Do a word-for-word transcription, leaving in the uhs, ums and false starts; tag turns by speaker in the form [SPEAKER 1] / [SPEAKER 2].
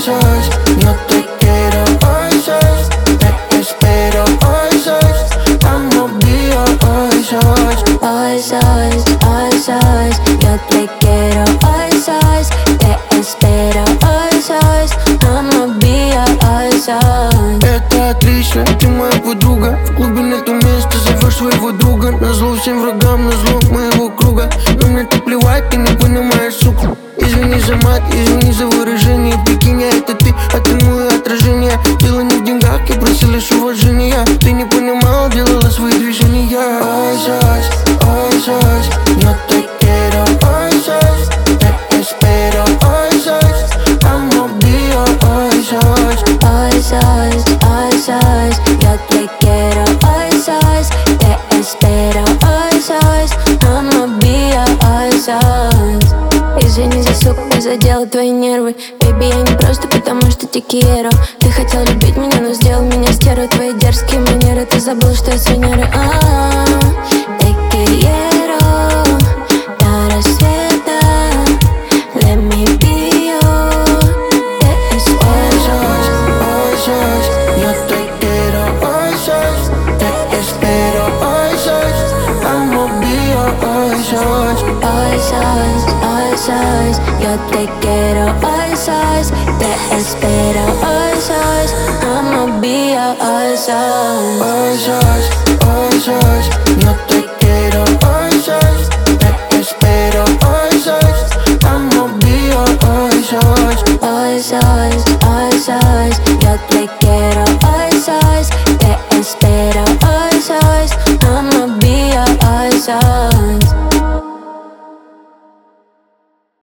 [SPEAKER 1] sos, no te quiero, hoy sos, te espero, hoy sos, vamos vía, hoy sos.
[SPEAKER 2] Hoy sos, hoy sos, yo te quiero, hoy sos, te espero, hoy sos, vamos via, hoy sos.
[SPEAKER 1] Это отлично, ты моя подруга. В глубине то место зовешь своего друга. Назло всем врагам, назло моего круга. Но мне так плевать, ты не понимаешь, сука. Извини за мат, извини за выражение. Прикинь, это ты, а ты мое отражение. Дело не в деньгах, я просил лишь уважения. Ты не понимал, делала свои движения. Ой, сос, ой, сос, no te quiero, ой, сос, te espero, ой, сос, vamos via, ой, сос.
[SPEAKER 2] Hoy sos, hoy sos, yo te quiero, hoy sos, te espero, hoy sos, vamos via, hoy sos. Извини за сук, я задел твои нервы. Baby, я не просто потому, что te quiero. Ты хотел любить меня, но сделал меня стервой. Твои дерзкие манеры, ты забыл, что я с Венеры. А-а-а, te quiero до рассвета. Let me be your, te espero.
[SPEAKER 1] Hoy sos, no te quiero, hoy sos, te espero, hoy sos, vamos via, hoy sos.
[SPEAKER 2] Hoy sos, hoy sos, yo te quiero, hoy sos, te espero, hoy sos, vamos via, hoy sos.
[SPEAKER 1] Hoy sos, hoy sos, no te quiero, hoy sos, te espero, hoy sos, vamos via, hoy sos.
[SPEAKER 2] Hoy sos, hoy sos, yo te